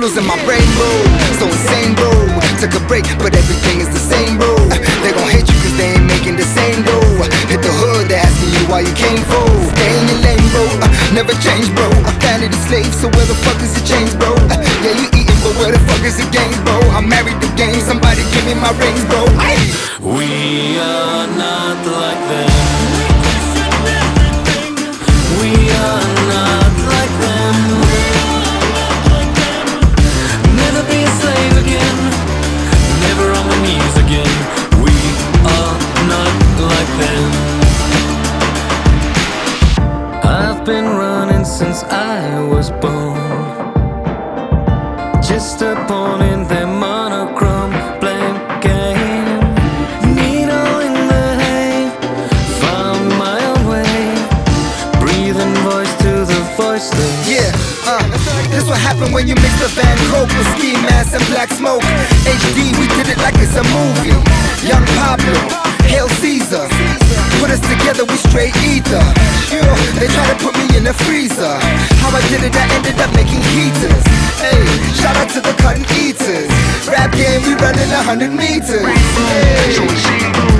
losing my brain, bro. So insane, bro. Took a break, but everything is the same, bro. They gon' hate you cause they ain't making the same dough. Hit the hood, they asking you why you came for. Stay in your lane, bro. Never change, bro. A vanity slave, so where the fuck is the change, bro? Yeah, you eating, but where the fuck is the game, bro? I married the game, somebody give me my rings, bro. Ay. We are not like them. We are not like them. Never be a slave again. Never on my knees again. We are not like them. I've been running since I was born, just a pawn in their monochrome blank game. Needle in the hay, found my own way, breathing voice to the voiceless. Yeah, this what happen when you mix the Van Gogh with ski mask and black smoke. HD, we did it like it's a movie. Young Pablo, Hail Caesar, put us together, we straight ether. They try to put me in the freezer. How I did it, I ended up making heaters. Hey, shout out to the cotton eaters. Rap game, we running 100 meters. Hey.